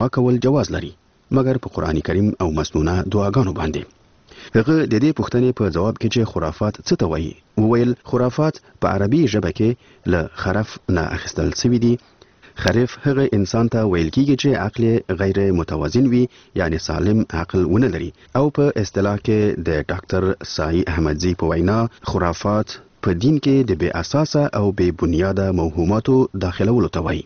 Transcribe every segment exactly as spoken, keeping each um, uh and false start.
کول جواز لري مګر په قرآن کریم او مسنونه دعاګانو باندې. هغه د دې پوښتنې په جواب کې چې خرافات څه ته وایي وویل خرافات په عربي ژبه کې له خرف نه اخیستل شوي دي. خرف هغه انسان ته ویل کیږي چې عقل غیر متوازن وي یعنی سالم عقل ونه لري او په اصطلاح کې د ډاکټر سای احمدزي په وینا خرافات په دین کې د بې اساسه او بې بنیاده موهوماتو داخلولو ته وایي.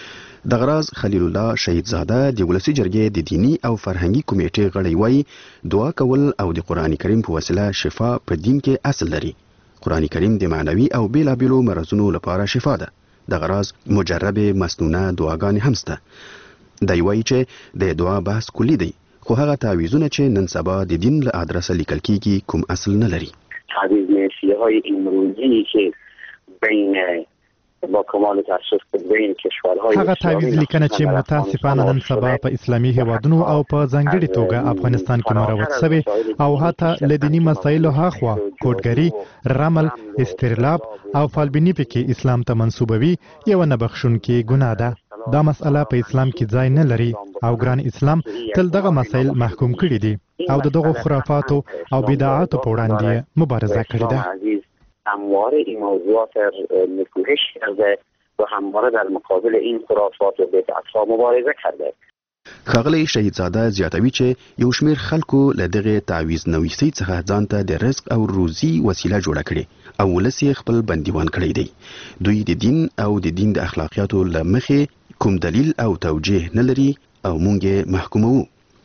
د غراز خلیل الله شهیدزاده د ولسی جرګې د دینی او فرهنګي کمیټې غړی وایي دعا کول او د قرآن کریم په وسیله شفا په دین کې اصل لري. قرآن کریم د معنوي او بیلابیلو مرضونو لپاره شفا ده. د غراز مجرب مسنونه دعاګانې هم شته. دی وایي چې د دعا بحث کلی دی خو هغه تعویضونه چې نن سبا د دین له ادرسه لیکل کیږي کوم اصل نه لري. تعویض نفسی های امروزی که بین با کمال تاسف بین کشورهای هغه تعویض لیکنه چې متاسفانه نن سبا په اسلامي هیوادونو او په ځانګړي توګه افغانستان کې مروج شوی او حتی لدینی مسایلو هاخوا کوډګری، رمل، استرلاب او فالبینی پکې اسلام ته منسوبوي یو نه بخښونکې ګناه ده. دا مسأله په اسلام کې ځای نه لري او ګران اسلام تل دغه مسایل محکوم کړي دي او د دغه خرافاتو او بدعاتو په وړاندې مبارزه کړې ده. همواره این موضوعات نکوهش کرده و همواره در مقابل این خرافات و بدعت‌ها مبارزه کرده. ښاغلی شهیدزاده زیاتوي چې یو شمېر خلکو له دغه تعویض نویسۍ څخه ځان ته د رزق او روزي وسیله جوړه کړې او ولس یې خپل بندیوان کړی دی. دوی د دین او د دین د اخلاقیاتو له مخې کوم دلیل او توجیه نه لري او موږ یې محکوموو.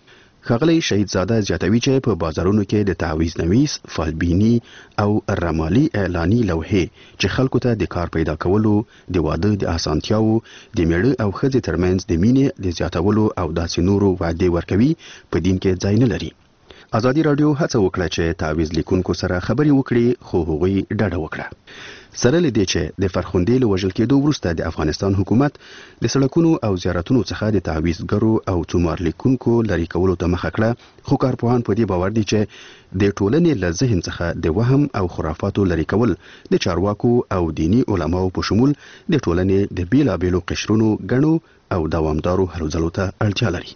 ښاغلی شهیدزاده زیاتوي چې په بازارونو کې د تعویض نویس، فالبینی او رمالي اعلاني لوحې چې خلکو ته د کار پیدا کولو، د واده د اسانتیاو، د میړه او ښځې ترمنځ د مینې د زیاتولو او داسې نورو وعدې ورکوي په دین کې ځای نه لري. ازادي راډیو هڅه وکړه چې تعویض لیکونکو سره خبرې وکړي خو هغوی ډډه وکړه. سره له دې چې د فرخندې له وژل کېدو وروسته د افغانستان حکومت د سړکونو او زیارتونو څخه د تعویضګرو او څومار لیکونکو لرې کولو ته مخه کړه خو کارپوهان په دې باور دي چې د ټولنې له ذهن څخه د وهم او خرافاتو لرې کول د چارواکو او دینی علماو په شمول د ټولنې د بیلابیلو قشرونو ګڼو او دوامدارو هلو ځلو ته اړتیا لري.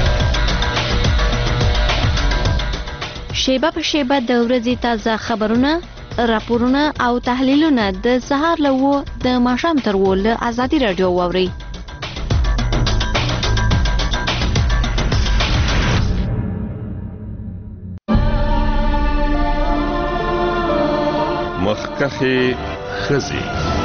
شیبه په شیبه د ورځې تازه خبرونه، راپورونه او تحلیلونه د سهار له اوه د ماښام تر اوه له ازادي راډیو واورئ. مخکښې ښځې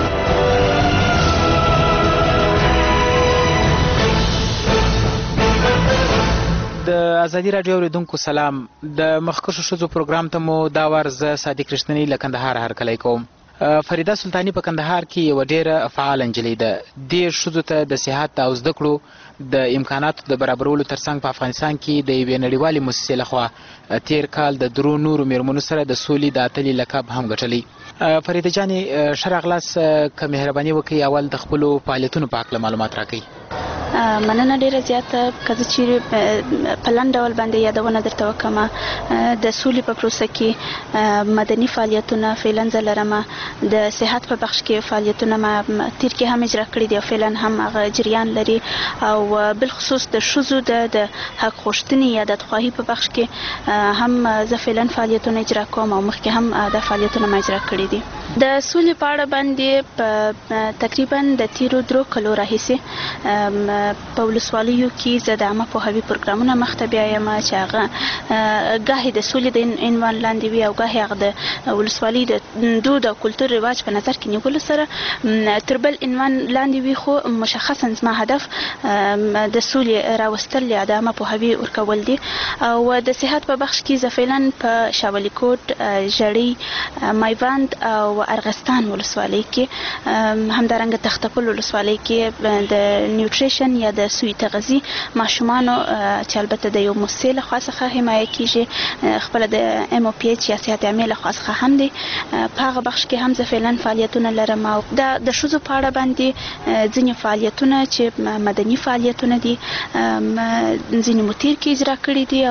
د ازادي راډیو اوریدونکو سلام. د مخکښو ښځو پروګرام ته مو دا وار زه صادق رښتینی له کندهار هرکلی کوم. فریده سلطاني په کندهار کې یوه ډیره فعاله نجلۍ ده. دې ښځو ته د صحت او زده کړو د امکاناتو د برابرولو ترڅنګ په افغانستان کې د یوې نړیوالې موسسې لخوا تیر کال د درو نورو میرمنو سره د سولې د اتلې لقب هم ګټلی. فریده جانې ښه راغلاست، که مهرباني وکړئ اول د خپلو فعالیتونو په هکله معلومات راکړئ. مننه ډیره زیاته. که زه چیرې په لنډ ډول باندې یادونه درته وکړم، د سولې په پروسه کې مدني فعالیتونه فعلا زه لرم. د صحت په بخش کې فعالیتونه ما تیر کې هم اجرا کړي دي او فعلا هم هغه جریان لري او بالخصوص د ښځو د حق غوښتنې یا د خواهي په بخش کې هم زه فعلا فعالیتونه اجرا کوم او مخکې هم د فعالیتونه ما اجرا کړي دي. د سولې په اړه باندې په تقریبا د تیرو درو کلو راهیسې په ولسوالیو کې زه د عامه پوهاوي پروګرامونه مخته بیایم چې هغه ګاهې د سولې د عنوان لاندې وي او ګاهې هغه د ولسوالي د دود او کلتور رواج په نظر کې نیولو سره تر بل عنوان لاندې وي، خو مشخصا زما هدف د سولې راوستل یا د عامه پوهاوي ورکول دي. او د صحت په بخش کې زه فعلا په شاولي کوټ، ژړۍ، میوند او ارغستان ولسوالۍ کې، همدارنګه تختپل ولسوالۍ کې د نیوټریشن یا د سوی تغذیې ماشومانو چې البته د یو موسسې لخوا څخه حمایه کیږي، خپله د ام او پی ایچ یا صحت عامې لخوا څخه هم دی، په هغه بخش کې هم زه فعلا فعالیتونه لرم. او د ښځو په اړه باندې ځینې فعالیتونه چې مدني فعالیتونه دي ځینې مو تیر کې اجرا کړي دي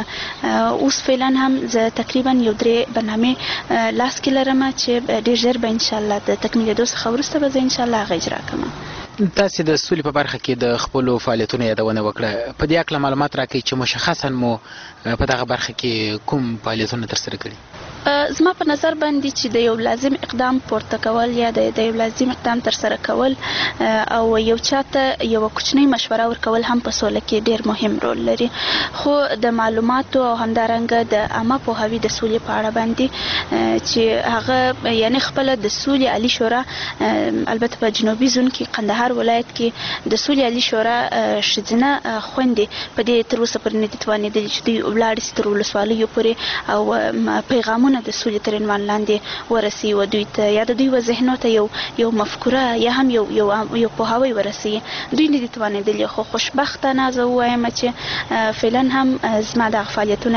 او اوس فعلا هم زه تقریبا یو درې برنامې لاس کې لرم چې ډېر ژر به انشاءالله د تکمیلېدو څخه وروسته به زه انشاءالله هغه اجرا کوم. تاسو د سولې په برخه کې د خپل فعالیتونو یادونه وکړه، په دې اړه معلومات راکړئ چې مشخصا مو په دغه برخه کې کوم فعالیتونه ترسره کړي؟ زما په نظر باندې چې د یو لازم اقدام پورته کول یا د یو لازم اقدام ترسره کول او یو چاته یو کوچنی مشوره ورکول هم په سوله کې ډیر مهم رول لري، خو د معلوماتو او همدارنګه د عامه پوهاوي د سولې په اړه باندې چې هغه یعنی خپل د سولې عالی شورا البته په جنوبي زون کې قندهار ولایت کې د سولې عالی شورا شذنه خوندې په دې تر اوسه پر نه دي توانېدلي چې دوی ولاړ سي تر ولسوالیو پورې او پیغامونه د سولې تر عنوان لاندې ورسي و دوی ته یا د دوی و ذهنو ته یو یو مفکوره یا هم یو یو یو پوهاوی ورسي. دوی نه دي توانېدلي، خو خوشبختانه زه وایم چې فعلا هم زما د فعالیتونه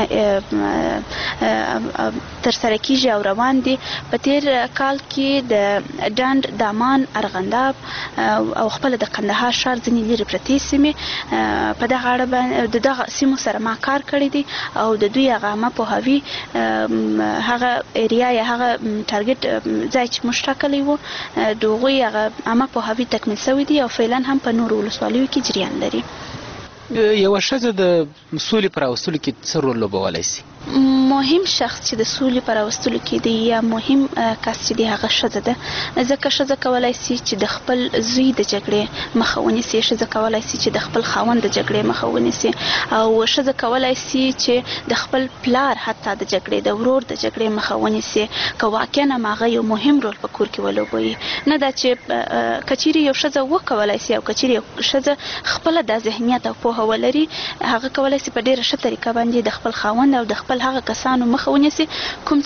ترسره کیږي او روان دي. په تیر کال کې د ډاند، دامان، ارغنداب او خپل د قندهار ښار ځینې لرې پرتې سیمې په دغه اړه د دغه سیمو سره ما کار کړی دی او د دوی هغه عامه پوهاوي هغه ایریا یا هغه ټارګټ ځای چې موږ ټاکلی وو د هغوی هغه عامه پوهاوي تکمیل شوی دی او فعلا هم په نورو ولسوالیو کې جریان لري. یوه ښځه د سولې په راوستلو کې څه رول لوبولی شي؟ مهم شخص چې د سولې په راوستلو کې دی یا مهم کس چې دی هغه ښځه ده، ځکه ښځه کولی شي چې د خپل زوی د جګړې مخه ونیسي، ښځه کولی شي چې د خپل خاوند د جګړې مخه ونیسي او ښځه کولی شي چې د خپل پلار حتی د جګړې د ورور د جګړې مخه ونیسي که واقعا هم هغه یو مهم رول په کور کې ولوبوي. نه دا چې که چیرې یو ښځه وکولی شي او که چیرې یو ښځه خپله دا ذهنیت او پوهه ولري، هغه کولی شي په ډېره ښه طریقه باندې د خپل خاوند او د خپل هغه کسانو مخه ونیسي کوم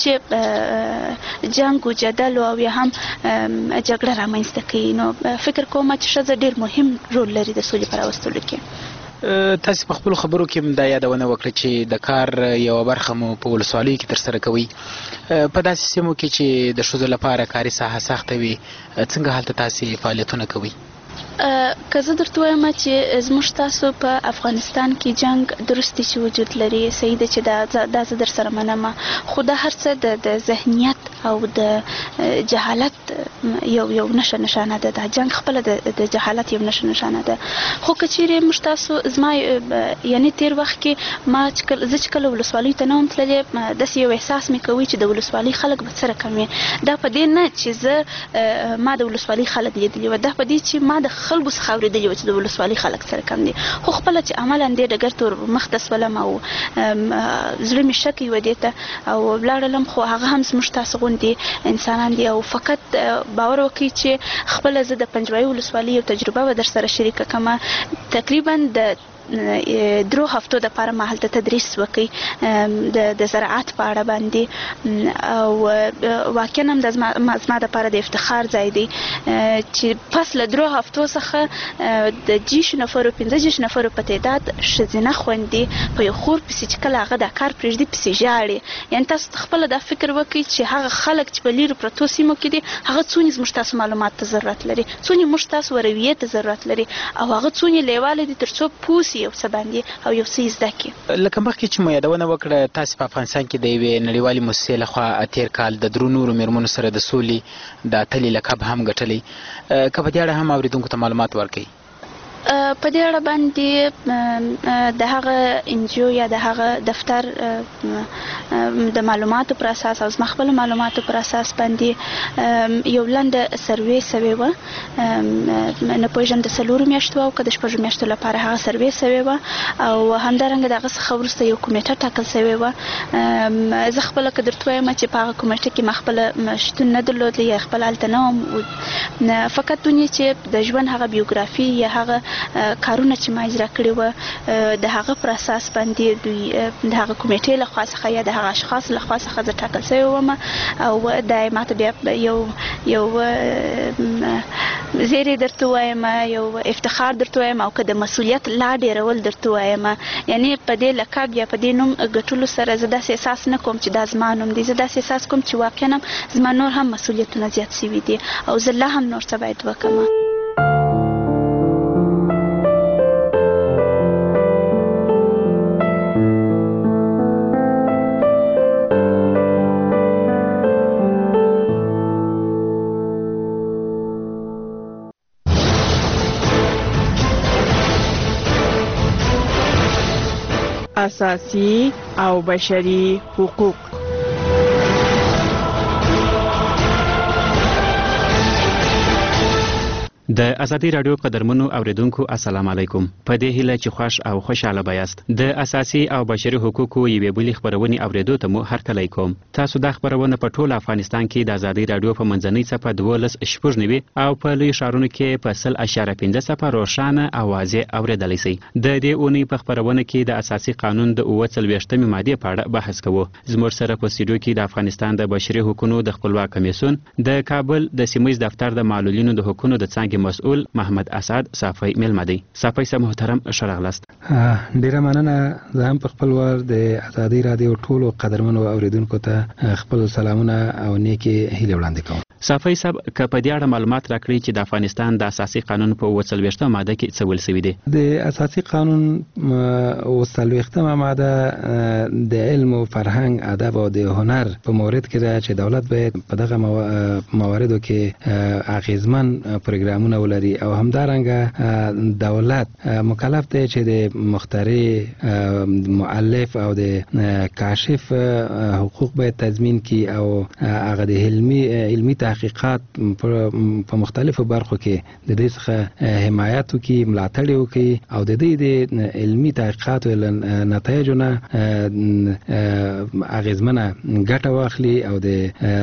چې جنګ و جدل او یا هم جګړه رامنځته کوي. نو فکر کوم چې ښځه ډېر مهم رول لري د سولې په راوستلو کې. تاسو په خپلو خبرو کې هم دا یادونه وکړه چې د کار یوه برخه مو په ولسوالیو کې ترسره کوئ. په داسې سیمو کې چې د ښځو لپاره کاري ساحه سخته وي، څنګه هلته تاسې فعالیتونه کوئ؟ که زه درته وایم چې زموږ تاسو په افغانستان کې جنګ درستی چې وجود لري، صحیح ده چې دا زه در سره منم، خو دا هر څه د ذهنیت او د جهالت یو یو نشه نشانه ده. دا جنګ خپله د جهالت یو نشه نشانه ده. خو که چیرې موږ تاسو زما یعنی تیر وخت کې ما زه چې کله ولسوالیو ته نه وم تللې، داسې یو احساس مې کوي چې د ولسوالۍ خلک به څه رقم وي. دا په دې نه چې زه ما د ولسوالۍ خلک لیدلي وه، دا په دې چې ما د خلکو څخه اورېدلي وه چې د ولسوالۍ خلک څه رقم دي. خو خپله چې عملا دې ډګر ته ور مخته سولم او زړه مې شک یوه دې ته او ولاړلم، خو هغه هم زموږ تاسو غوندې انسانان دي او فقط باور وکړئ چې خپله زه د پنجوایي ولسوالۍ یو تجربه به در سره شریکه کړم. تقریبا د درو هفتو د پاره ما هلته تدریس وکړ د د زراعت په اړه باندې او واقعا هم د زما د پاره د افتخار ځای دی چې پس له درو هفتو څخه د جیش نفرو پنځه جیش نفرو په تعداد ښځینه خویندې په یو خور پسې چې کله هغه دا کار پرېږدي پسې ژاړي. یعنې تاسو خپله دا فکر وکړئ چې هغه خلک چې په لیرو پرتو سیمو کې دي هغه څومره زموږ تاسو معلومات ته ضرورت لري، څومره موږ تاسو رویې ته ضرورت لري او هغه څومره لیواله دي تر څو پوه سي یو څه باندې او یو څه زده کړي. لکه مخکې چې مو یادونه وکړه، تاسو په افغانستان کې د یوې نړیوالې مؤسسې لخوا تیر کال د درو نورو میرمنو سره د سولې د اتلې لقب هم ګټلی. که په دې اړه هم اورېدونکو ته معلومات ورکړئ. په دې اړه باندې د هغه انجیو یا د هغه دفتر د معلوماتو پر اساس او زما خپل معلوماتو پر اساس باندې یو لنډه سروې سوې وه، نه پوهېږم د څلورو میاشتو او که د شپږو میاشتو لپاره هغه سروې سوې وه او همدارنګه د هغه څخه وروسته یو کمیټه ټاکل سوې وه. زه خپله که درته وایم چې په هغه کمیټه کې ما خپله شتون نه درلود یا خپل هلته نه وم، فقط دونې چې د ژوند هغه بیوګرافي یا هغه کارونه چې ما اجرا کړي وه د هغه پر اساس باندې دوی د هغه کمیټې لخوا څخه یا د هغه اشخاص لخوا څخه زه ټاکل شوې وم او دا یې ماته بیا یو یو زیری درته وایم، یو افتخار درته وایم او که د مسؤلیت لا ډېرول درته وایم. یعنې په دې لقب یا په دې نوم ګټلو سره زه داسې احساس نه کوم چې دا زما نوم دی، زه داسې احساس کوم چې واقعا هم زما نور هم مسؤلیتونه زیات شوي دي او زه لا هم نور څه باید وکړم. اساسي او بشري حقوق. د ازادي رادیو قدرمنو اوریدونکو السلام علیکم. په دې هیله چې خوش او خوشاله بایاست. د اساسي او بشري حقوقو یوې بلې خبرونې اوریدو ته مو هرکلی کوم. تاسو دا خبرونه په ټول افغانستان کې د ازادي رادیو په منځنۍ څپه دولس شپږ نوي او په لوی ښارونو کې په سل اشاره پنځه څپه روښانه او واضح اوریدلی شئ. د دې اونۍ په خبرونه کې د اساسي قانون د اووه څلوېښتمې مادې په اړه بحث کوو. زموږ سره په سټوډیو کې د افغانستان د بشري حقوقو د خپلواک کمیسیون د کابل د سیمه ییز دفتر د معلولینو د حقوقو د څانګې مسؤل محمد اسعد صافی ملمدی. صافی سم محترم شرغلست. ډیره مننه. زه هم په خپل ور د ازادي رادیو ټولو قدرمنو اوریدونکو ته خپل سلامونه او نیکی هیله وړاندې کوم. صافی صاحب که په دې اړه معلومات راکړي چې د افغانستان د اساسي قانون په اووه څلوېښتمه ماده کې څه ویل شوي دي؟ د اساسي قانون اووه څلوېښتمه ماده د علم او فرهنګ، ادب او د هنر په مورد کې ده چې دولت باید په دغه مواردو کې اغیزمن پروګرامونه ولري او همدارنګه دولت مکلف دی چې د مخترع، مؤلف او د کاشف حقوق باید تضمین کی او هغه د علمي علمي تحقیقات په مختلفو برخو کې د دې څخه حمایت وکړي، ملاتړ وکړي او د دې د علمي تحقیقاتو نتایجو نه اغیزمنه ګټه واخلي او د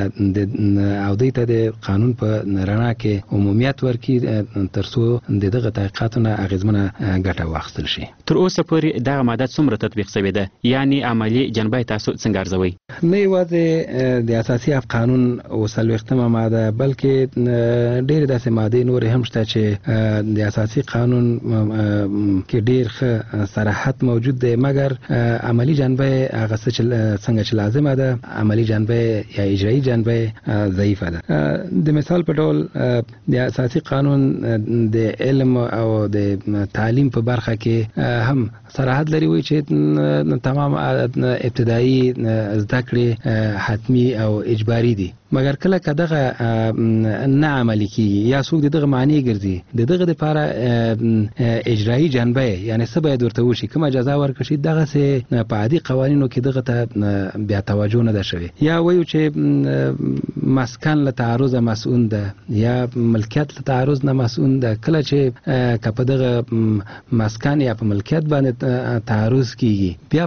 او دې ته د قانون په رڼا کې عمومیت ورکړي ترڅو د دغه تحقیقاتو نه اغیزمنه ګټه واخیستل شي. تر اوسه پورې دغه ماده څومره تطبیق شوې ده؟ یعنی عملی جنبه تاسو څنګه ارزوئ؟ نه یوازې د اساسي قانون اووه څلوېښتمه ماده بلکې ډېرې داسې مادې نورې هم شته چې د اساسي قانون کې ډېر ښه صراحت موجود دی، مګر عملی جنبه هغه څه چې څنګه چې لازمه ده، عملی جنبه یا اجرایي جنبه ضعیفه ده. د مثال په ډول د اساسي قانون د علم او د تعلیم په برخه کې هم صراحت لري وي چې تمام ابتدایي زده کړې حتمی او اجباري دي، مګر کله که دغه نه عملي کیږي یا څوک دغه معنی ګرځي، د دغه لپاره اجرایي جنبه یعنی څه باید ورته وشي، کومه جزا ورکړل شي، دغسې په عادي قوانینو کې دغه ته بیا توجه نه ده شوې. یا وایو چې مسکن له تعرض مسئول ده یا ملکیت له تعرض نه مسئول ده. کله چې که په دغه مسکن یا په ملکیت باندې تعرض کیږي، بیا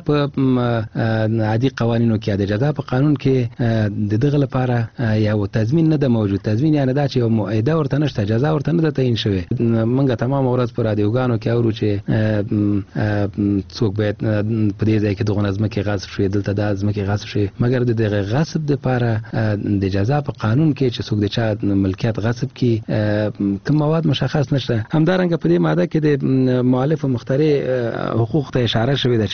په عادي قوانینو کې د جزا په قانون کې د دغه لپاره یا تضمین نه ده موجود. تضمین یعنی دا چې یو معاهده ورته نشته، جزا ورته نه ده تعیین شوې. موږ تمام ورځ په رادیوګانو کې اورو چې څوک باید په دې ځای کې دغه ځمکې غصب شوې، دلته دا ځمکې غصب شوې، مګر د دغه غصب دپاره د جزا په قانون کې چې څوک د چا ملکیت غصب کړي کوم مواد مشخص نشته. همدارنګه په دې ماده کې د مؤلف او مخترع حقوق ته اشاره شوې ده چې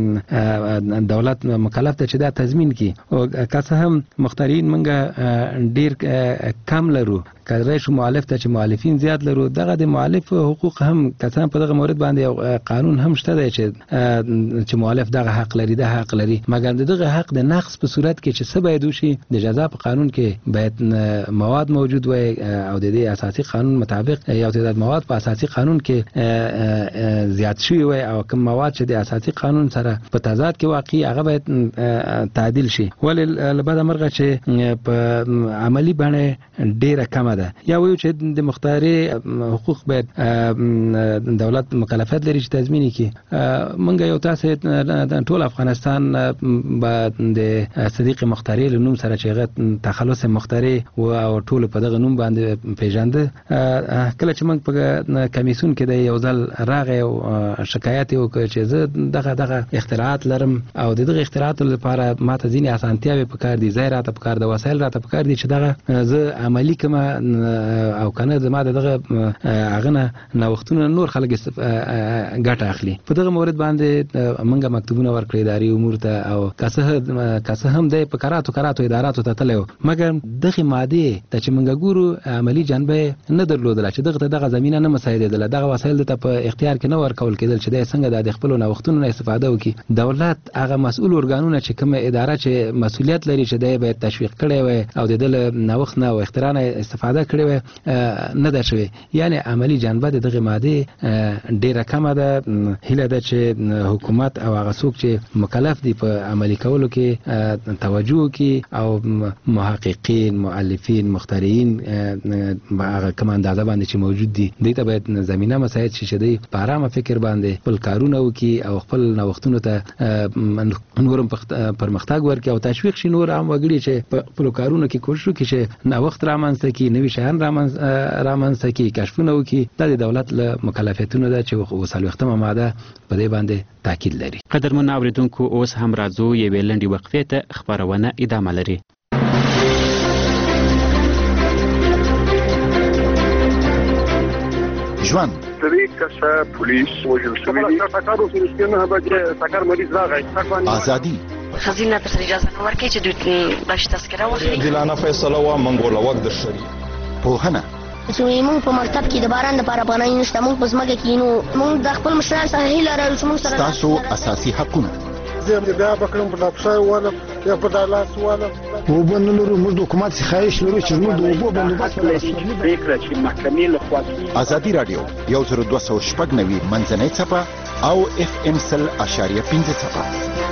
دا دولت مکلف ده چې دا تضمین کړي. او که څه هم مخترعین موږ ډیر کم لرو، کله شو مؤلف ته چې مؤلفین زیات لرو، دغه د مؤلف حقوق هم کسان په دغه مورد باندې یو قانون هم شته دی چې چې مؤلف دغه حق لري، د حق لري، مګر دغه حق د نقص په صورت کې چې څه باید وشي، د جزا په قانون کې باید مواد موجود وي او د دې اساسي قانون مطابق یو تعداد مواد په اساسي قانون کې زیات شوي وي او کوم مواد چې د اساسي قانون سره په تضاد کې واقع هغه باید تعدیل شي. ولې لبدا مرغه چې په عملی باندې ډیره کمه ده. یا وایو چې د مخترع حقوق باید دولت مکلفیت لري چې تضمین کړي. موږ یو تاسو ټول افغانستان د صدیق مخترع له نوم سره چې هغه تخلص مخترع او ټول په دغه نوم باندې پیژنده. کله چې موږ په کمیسیون کې د یو ځل راغی او شکایت وکړ چې زه دغه دغه اختراعات لرم او دغه اختراعات لپاره ماته ځینې اسانتیاوې پکار دي، ځای راته پکار ده، وسایل راته پکار دي چې دغه زه عملي کوم او کنه زما دغه هغه نه نوښتونه نور خلک ګټه اخلي. په دغه مورد باندې موږ مکتوبونه ورکړي اداري امور ته او کاسه هم د پکاراتو کاراتو اداراتو ته تلو، مګر دغه ماده ته چې موږ ګورو عملی جنبه نه درلودل چې دغه دغه زمينه نه مساعده، دغه وسایل ته په اختیار کې نه ورکول کېدل چې د څنګه د خپل نوښتونو استفاده وکړي. دولت هغه مسؤل ارګانونه چې کومه اداره چې مسؤلیت لري چې د به تشویق کړي و وي او د دل نوښت نه او اختراع نه استفاده کړې وي نه ده شوی. یعنی عملی جانبه دغه ماده ډیره کمه ده. هیله ده چې حکومت او هغه څوک چې مکلف دي په عملی کولو کې توجه کوي او محققین، مؤلفین، مخترعین هغه کوم اندازه باندې چې موجود دي دوی ته باید زمينه مساعد شي چې دوی په آرامه فکر باندې خپل کارونه وکړي او خپل نوښتونو ته نورم پرمختګ ورکړي او تشویق شي نور عام وګړي چې په خپل کارونو کې کوشش وکړي چې نوښت رامنځته کړي، نوي شیان رامنځته کړي، کشفونه وکړي. دا د دولت له مکلفیتونو ده چې وسلوختمه ماده په دې باندې تاکید لري. قدرمن اوریدونکو اوس هم راځو یوې لنډې وقفې ته، خبرونه ادامه لري. ژوند درې کسه پولیس وژل شوي دي. سکارو فلسطین نه بچي سکار مریض راغی. ازادي خزینه ته اجازه نه ورکړي چې دوی باش تذکره واخلي. دلانه فیصله وا منګوله وخت د شری پوهنه چې موږ په مکتب کې د باران لپاره پناه نشته، موږ په ځمکه کې نو موږ د خپل مشرانو سره هیله لرو چې موږ سره تاسو اساسي حقونه زه بیا بکرم په لپسای ولا یا په دالاس ولا وبنلرو موږ د حکومت څخه خواهش لرو چې موږ د اوبو بندوبست وکړو چې محکمې له خوا ازادي رادیو یو زر دوه سوه شپږ نوي منځنۍ څپه او اف ام سل اشاریه پنځه څپه.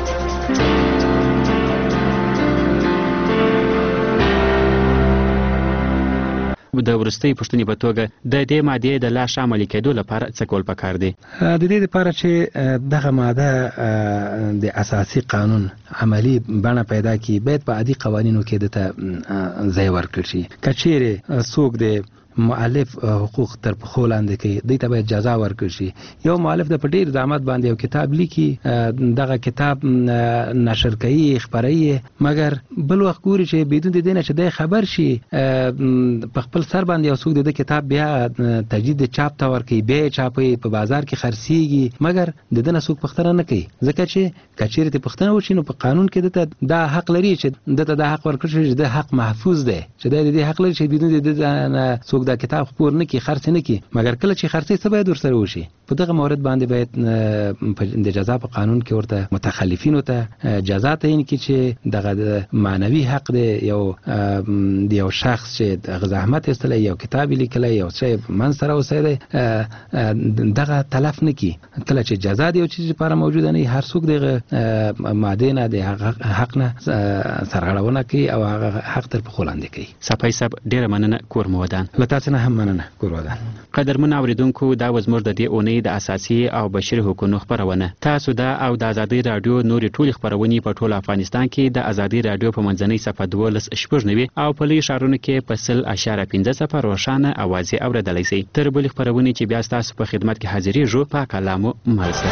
د ورستۍ پښتنې په توګه د دې ماده د لا شامل کېدو لپاره څه کول پکار دي؟ د دې لپاره چې دغه ماده د اساسي قانون عملی بڼه پیدا کړي باید په عادي قوانینو کې د ځای ورکړي شي. کچېره څوک د مؤلف حقوق تر پخو لاندې کوي دوی ته باید جزا ورکړي شي. یو مؤلف د پټیر زحمت باندې یو کتاب لیکي، دغه کتاب نشر کوي، خبري، مګر بل وخت ګوري چې بدون د دینه چې د خبر شي په خپل سر باندې یو څوک د کتاب بیا تجدید چاپ تا ورکي، بیا چاپي په بازار کې خرڅيږي، مګر د دنه څوک پښتنه نه کوي ځکه چې کچېره ته پښتنه وشي نو په قانون کې د دا حق لري چې دته دا حق ورکړي چې د حق محفوظ دی، چې د دې حق لري چې بدون د څوک دا کتاب خپور نه کی خرڅ نه کی، مګر کله چې خرڅې څه باید ورسره وشي. په دغه مورد باندې باید د جزا په قانون کې ورته متخلفینو ته جزا تعیین کړي چې دغه معنوي حق دی یو د یو شخص چې د زحمت استله یو کتاب لیکلی یو څه من سره اوسېده دغه تلف نه کی. کله چې جزا دی یو چیز لپاره موجوده نه هر څوک دغه ماده نه د حق نه سرغړونه کوي او هغه حق تر په خولاندې کوي. صفای صاحب ډیره مننه کور مودان. لته نه هم مننه کور مودان. قدرمن اوریدونکو دا وزمر د دې اونۍ د اساسي او بشري حقوقو خبرونه. تاسو دا او د ازادي رادیو نوري ټولي خبرونه په ټول افغانستان کې د ازادي رادیو په منځنۍ صفحه دولس شپږ نوي او په لوی ښارونو کې په سل اشاره پنځه صفر روښانه اوازې اوریدلای شئ. تر بلې خبرونه چې بیا تاسو په خدمت کې حاضرېږو په کلامو ملسه.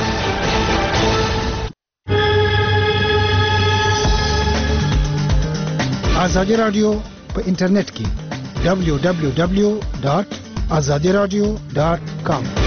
ازادي رادیو په انټرنیټ کې دبلیو دبلیو دبلیو ډاټ ازادي رادیو ډاټ کام